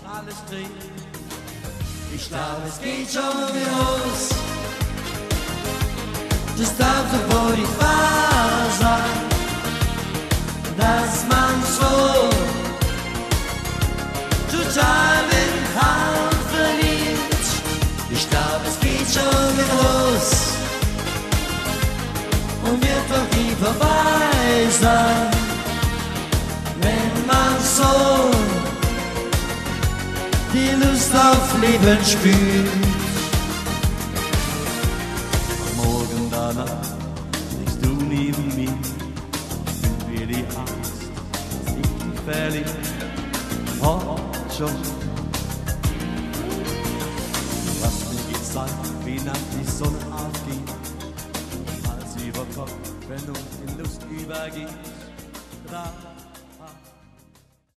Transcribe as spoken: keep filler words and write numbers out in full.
alles dreht. Ich glaube, es geht schon los. Das darf doch wohl nicht wahr sein, dass man so total den Traum verliert. Ich glaube, es geht schon los und wird doch nie vorbei sein, wenn man so die Lust auf Leben spürt. Am Morgen danach liegst du neben mir, sind wir die Angst, dass ich dich verliere. Heute schon, was mir gezeigt, wie nach die Sonne aufgeht, Hals über Kopf, wenn du in Lust übergehst. Da